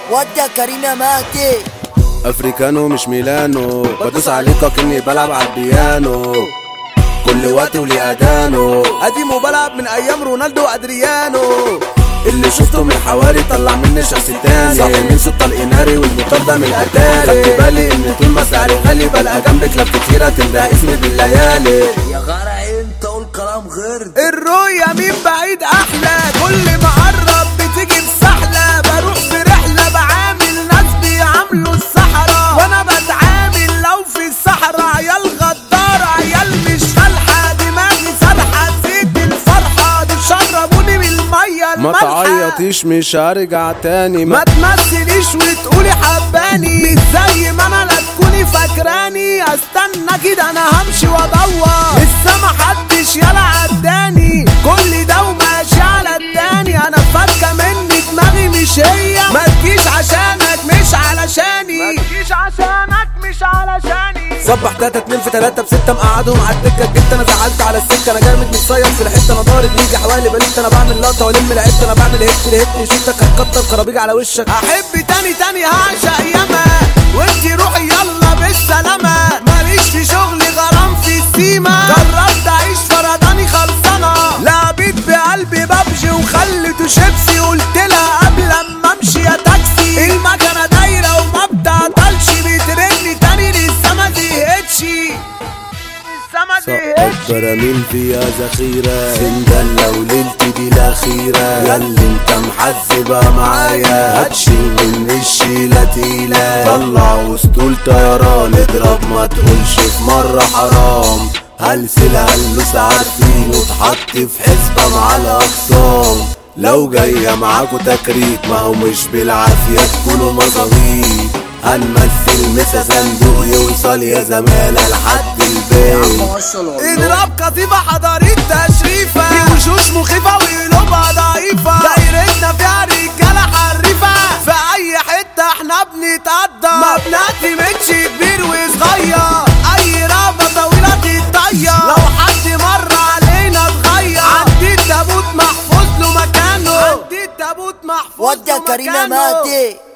ودي كارينا ماتي افريكانو مش ميلانو، بدوس عليك كأني بلعب على البيانو، كل وقت ولي اذانه، قديم وبلعب من ايام رونالدو وادريانو، اللي شفته من حوالي طلع مني شخص تاني، صاحي من صوت طلق ناري والموتور ده من الاتاري، خدت بالي ان طول ما سعري غالي بلقى جنبك كلاب كتيرة تنده اسمي بالليالي، يا غرق انت قول كلام غير الرؤية من بعيد احلى، كل ما اقرب بتيجي بسحلة، بروح في رحلة بعامل ناس بيعاملوا الصحراء، وانا بتعامل لو في الصحراء عيال غدارة، عيال مش فالحة، دماغي سرحة، نسيت الفرحة دي شربوني من المية ما تعيطيش مش هرجع تاني، ما تمثليش وتقولي حباني، مش زي ما انا لا تكوني فاكراني، استنى كده انا همشي وادور، لسه محدش يلا عداني، كل ده وماشي على التاني، انا فاكة مني دماغي مش هي، ما تجيش عشانك مش علشاني، ما تجيش عشانك مش علشاني، صبح 3-2 في 3 ب6 مقعدهم على الدكه، جبت انا زعلت على السكه، انا جامد متصيد في الحته، انا ضارب يجي حوالي بليت، انا بعمل لقطه والم العده، انا بعمل هيت الهيت شوتك هتكتر خرابيج على وشك، احب تاني هعشق ياما، وانتي روحي يلا بالسلامه، ماليش في شغل غرام في السيما، جربت اعيش فرداني خلصانه، لعبت بقلبي ببجي وخلته شيبسي، قلت لها قبل اما امشي يا تاكسي، المكنه دايره وما بتعطلش، بترني تاني لسه ما زهقتش، سقط براميل فيها ذخيرة، سندلة وليلتي دي الأخيرة، ياللي انت محذبة معايا، هتشيل من الشيلة تقيلة، طلع وسطول طيران، اضرب ما تقولش في مرة حرام، هلسل هلوس عارفين وتحط في حسبة مع الأقسام، لو جاية معاكوا تكريت ما هو مش بالعافية تكونوا مظابيط، هنمثل مسا صندوق يوصل يا زمالة لحد البيت، اضرب كتيبة حضاريت تشريفة، في وشوش مخيفة وقلوبها ضعيفة، دايرتنا فيها رجالة حريفة، في أي حتة احنا بنتقدر، ما بنعتمدش كبير وصغير، أي رابة طويلة تتطير، لو حد مر علينا اتغير، عندي التابوت محفوظ له مكانه، عندي التابوت محفوظ له ودي كارينا مكانه. ماتي